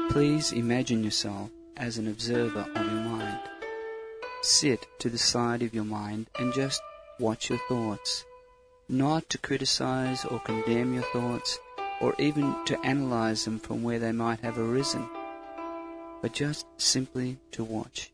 Please imagine yourself as an observer of your mind. Sit to the side of your mind and just watch your thoughts, not to criticize or condemn your thoughts, or even to analyze them from where they might have arisen, but just simply to watch.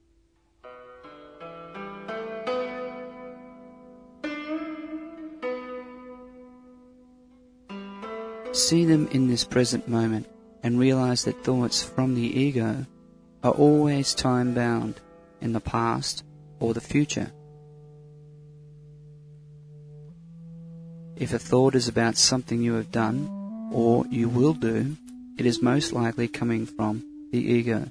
See them in this present moment and realize that thoughts from the ego are always time-bound in the past or the future. If a thought is about something you have done or you will do, it is most likely coming from the ego.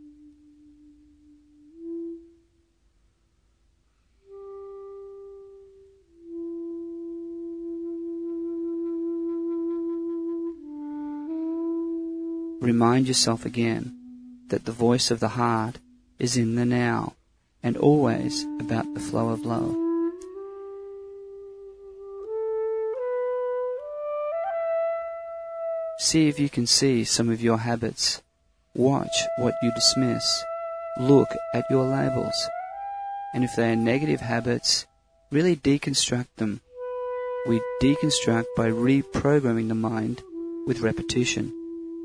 Remind yourself again that the voice of the heart is in the now and always about the flow of love. See if you can see some of your habits. Watch what you dismiss. Look at your labels. And if they are negative habits, really deconstruct them. We deconstruct by reprogramming the mind with repetition.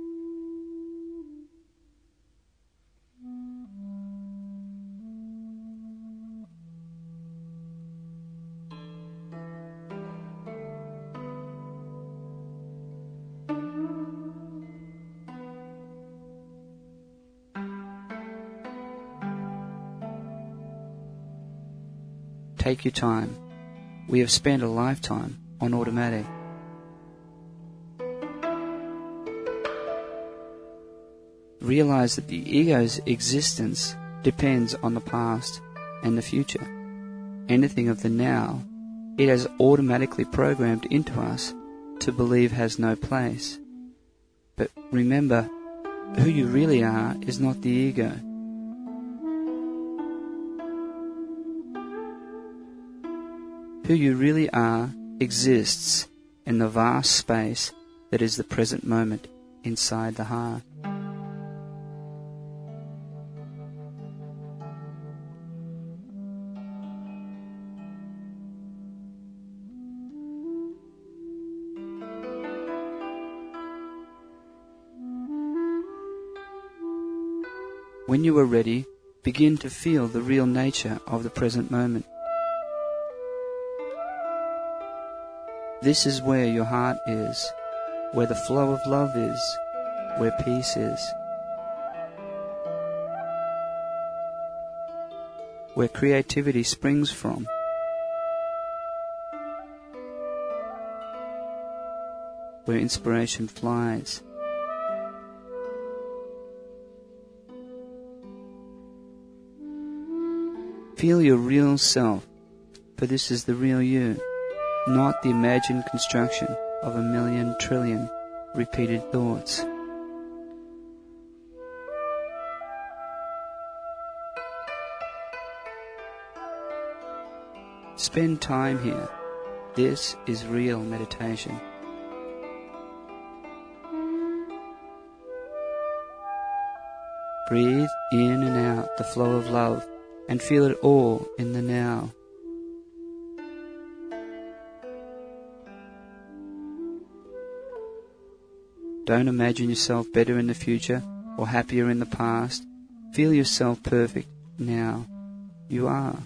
Take your time. We have spent a lifetime on automatic. Realize that the ego's existence depends on the past and the future. Anything of the now, it has automatically programmed into us to believe has no place. But remember, who you really are is not the ego. Who you really are exists in the vast space that is the present moment inside the heart. When you are ready, begin to feel the real nature of the present moment. This is where your heart is, where the flow of love is, where peace is, where creativity springs from, where inspiration flies. Feel your real self, for this is the real you, not the imagined construction of 1,000,000 trillion repeated thoughts. Spend time here. This is real meditation. Breathe in and out the flow of love and feel it all in the now. Don't imagine yourself better in the future or happier in the past. Feel yourself perfect now. You are.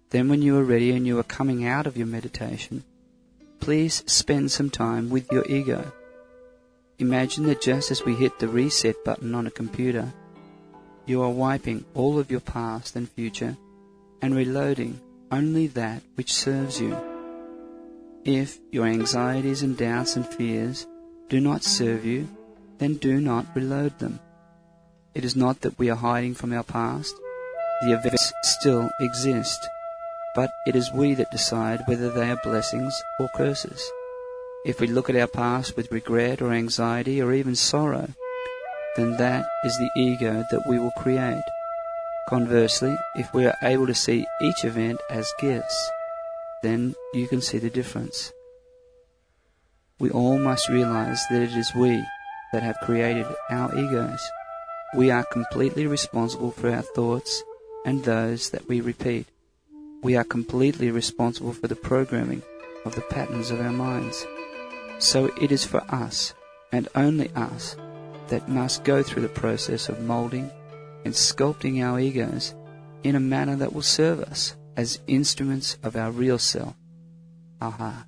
Then when you are ready and you are coming out of your meditation, please spend some time with your ego. Imagine that just as we hit the reset button on a computer, you are wiping all of your past and future and reloading only that which serves you. If your anxieties and doubts and fears do not serve you, then do not reload them. It is not that we are hiding from our past. The events still exist, but it is we that decide whether they are blessings or curses. If we look at our past with regret or anxiety or even sorrow, then that is the ego that we will create. Conversely, if we are able to see each event as gifts, then you can see the difference. We all must realize that it is we that have created our egos. We are completely responsible for our thoughts and those that we repeat. We are completely responsible for the programming of the patterns of our minds. So it is for us, and only us, that must go through the process of molding and sculpting our egos in a manner that will serve us as instruments of our real self, our heart.